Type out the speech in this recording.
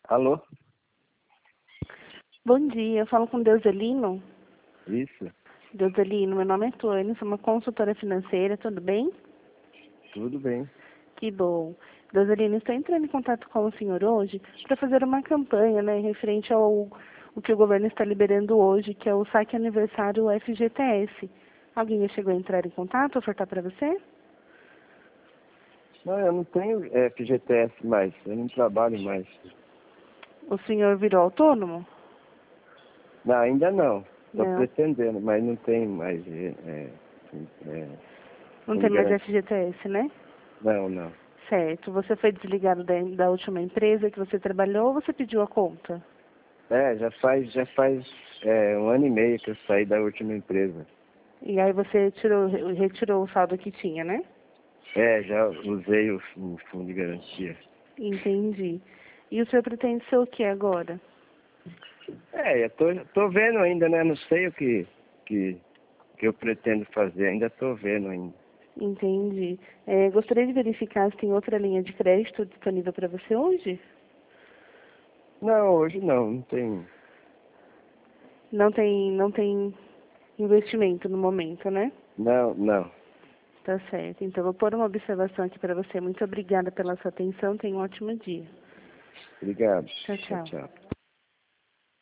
Alô? Bom dia, eu falo com Deuselino. Isso, Deuselino, meu nome é Tônia, sou uma consultora financeira, tudo bem? tudo bem. Que bom. Deuselino, estou entrando em contato com o senhor hoje para fazer uma campanha, né, referente ao o que o governo está liberando hoje, que é o saque aniversário FGTS. Alguém já chegou a entrar em contato, ofertar para você? Não, eu não tenho FGTS mais, eu não trabalho mais. O senhor virou autônomo? Não, ainda não. Estou Não. pretendendo, mas não tenho mais. Não tem fundo de mais garantia. FGTS, né? Não, não. Certo. Você foi desligado da última empresa que você trabalhou ou você pediu a conta? Já faz 1 ano e meio que eu saí da última empresa. E aí você retirou o saldo que tinha, né? Já usei o fundo de garantia. Entendi. E o senhor pretende ser o que agora? Eu tô vendo ainda, né? Não sei que eu pretendo fazer, ainda tô vendo ainda. Entendi. Gostaria de verificar se tem outra linha de crédito disponível para você hoje? Não, hoje não tem. Não tem investimento no momento, né? Não, não. Tá certo. Então, vou pôr uma observação aqui para você. Muito obrigada pela sua atenção. Tenha um ótimo dia. Obrigado. Tchau, Tchau, tchau. tchau.